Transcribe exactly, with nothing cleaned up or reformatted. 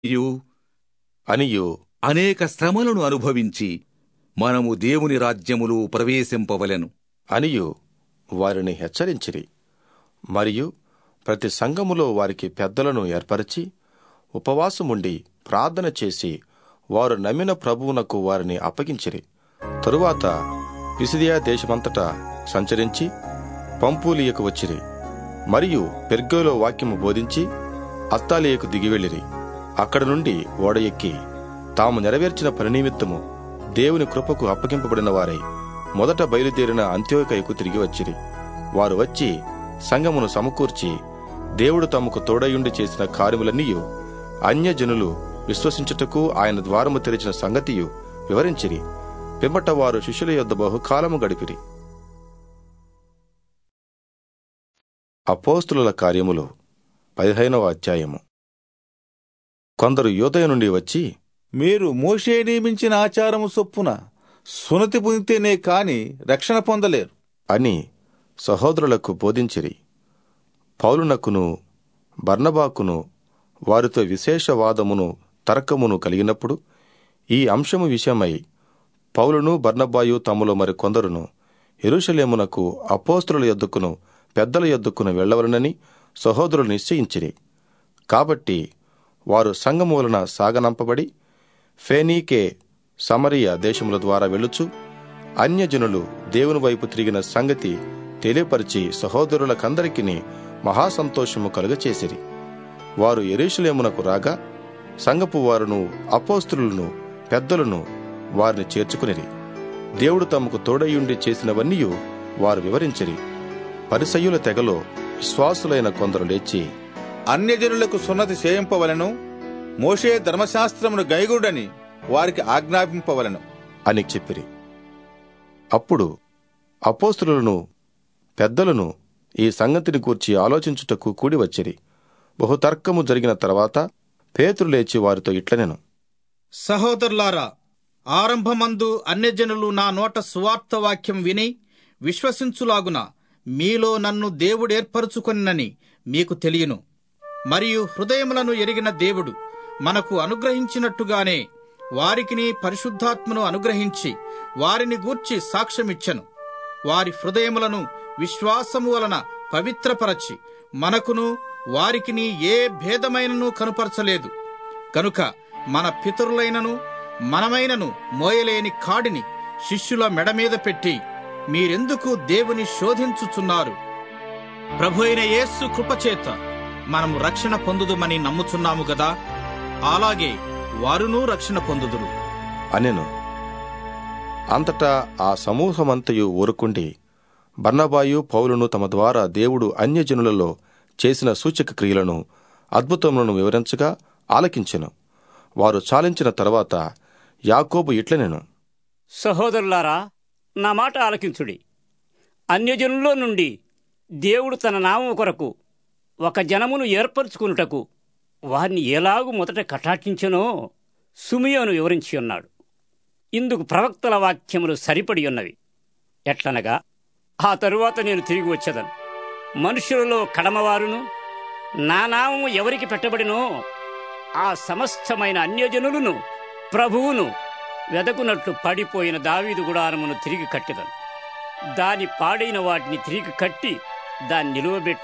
You అనియు అనేక శ్రమలను అనుభవించి మనము దేవుని రాజ్యములో ప్రవేశింపవలెను అనియు వారిని హెచ్చరించిరి. మరియు ప్రతి సంఘములో వారికి పెద్దలను ఏర్పరిచి ఉపవాసముండి ప్రార్థన చేసి వారు నమ్మిన ప్రభువునకు వారిని అప్పగించిరి. తరువాత పిసిదియా దేశమంతటా సంచరించి పంఫూలియకు వచ్చిరి. మరియు పెర్గేలో వాక్యము బోధించి అత్తాలియకు దిగివెళ్ళిరి. అక్కడ నుండి ఓడ ఎక్కి తాము నెరవేర్చిన పనినిమిత్తము దేవుని కృపకు అప్పగింపబడిన వారై మొదట బయలుదేరిన అంత్యోకయకు తిరిగి వచ్చిరి. వారు వచ్చి సంఘమును సమకూర్చి దేవుడు తమకు తోడయుండి చేసిన కార్యములన్నీయు అన్యజనులు విశ్వసించుటకు ఆయన ద్వారము తెరిచిన సంగతియు వివరించిరి. పిమ్మట వారు శిష్యుల యొద్ద బహుకాలము గడిపిరి. అపోస్తులుల కార్యములు పదిహేనవ అధ్యాయము. కొందరు యూదయ నుండి వచ్చి, మీరు మోషే నియమించిన ఆచారము చొప్పున సున్నతి పొందితేనే కాని రక్షణ పొందలేరు అని సహోదరులకు బోధించిరి. పౌలునకును బర్నబాకును వారితో విశేషవాదమును తర్కమును కలిగినప్పుడు ఈ అంశము విషయమై పౌలును బర్నబాయు తమలో మరి కొందరును యెరూషలేమునకు అపోస్తలుల యొద్దకును పెద్దల యొద్దకును వెళ్లవలనని సహోదరులు నిశ్చయించిరి. కాబట్టి వారు సంఘము వలన సాగనంపబడి ఫేనీకే సమరియ దేశముల ద్వారా వెళ్ళుచు అన్యజనులు దేవుని వైపు తిరిగిన సంగతి తెలియపరిచి సహోదరులకందరికీ మహాసంతోషము కలుగచేసిరి. వారు యెరూషలేమునకు రాగా సంఘపు వారును అపోస్తలులను పెద్దలను వారిని చేర్చుకునిరి. దేవుడు తమకు తోడయుండి చేసినవన్నీయు వారు వివరించిరి. పరిసయ్యుల తెగలో విశ్వాసులైన కొందరు లేచి, అన్యజనులకు సున్నతి చేయింపవలను, మోషే ధర్మశాస్త్రమును గైగుడని వారికి ఆజ్ఞాపింపవలను అని చెప్పిరి. అప్పుడు అపోస్తలులను పెద్దలను ఈ సంగతిని గూర్చి ఆలోచించుటకు కూడి వచ్చిరి. బహుతర్కము జరిగిన తర్వాత పేతురు లేచి వారితో ఇట్లనెను, సహోదరులారా, ఆరంభమందు అన్యజనులు నా నోట సువార్త వాక్యం విని విశ్వసించులాగున మీలో నన్ను దేవుడేర్పరుచుకొనినని మీకు తెలియను. మరియు హృదయములను ఎరిగిన దేవుడు మనకు అనుగ్రహించినట్టుగానే వారికిని పరిశుద్ధాత్మను అనుగ్రహించి వారిని గూర్చి సాక్ష్యమిచ్చెను. వారి హృదయములను విశ్వాసము వలన పవిత్రపరచి మనకును వారికిని ఏ భేదమైనను కనుపరచలేదు. కనుక మన పితరులైనను మనమైనను మోయలేని కాడిని శిష్యుల మెడమీద పెట్టి మీరెందుకు దేవుని శోధించుచున్నారు? ప్రభు అయిన యేసు కృపచేత మనము రక్షణ పొందుదుమని నమ్ముచున్నాము గదా, అలాగే వారునూ రక్షణ పొందుదురు అనెను. అంతటా ఆ సమూహమంతయు ఊరుకుండి బర్నబాయు పౌలును తమ ద్వారా దేవుడు అన్యజనులలో చేసిన సూచక క్రియలను అద్భుతములను వివరించగా ఆలకించెను. వారు చాలించిన తరువాత యాకోబు ఇట్లనెను, సహోదరులారా, నా మాట ఆలకించుడి. అన్యజనుల్లో నుండి దేవుడు తన నామము కొరకు ఒక జనమును ఏర్పరచుకునుటకు వారిని ఎలాగూ మొదట కటాక్షించెనో సుమియోను వివరించి ఉన్నాడు. ఇందుకు ప్రవక్తల వాక్యములు సరిపడి ఉన్నవి. ఎట్లనగా, ఆ తరువాత నేను తిరిగి వచ్చేదను, మనుషులలో కడమవారును నా నామము ఎవరికి పెట్టబడినో ఆ సమస్తమైన అన్యజనులను ప్రభువును వెదకునట్లు పడిపోయిన దావీదు గుడారమును తిరిగి కట్టెదను. దాని పాడైన వాటిని తిరిగి కట్టి దాన్ని నిలువబెట్టి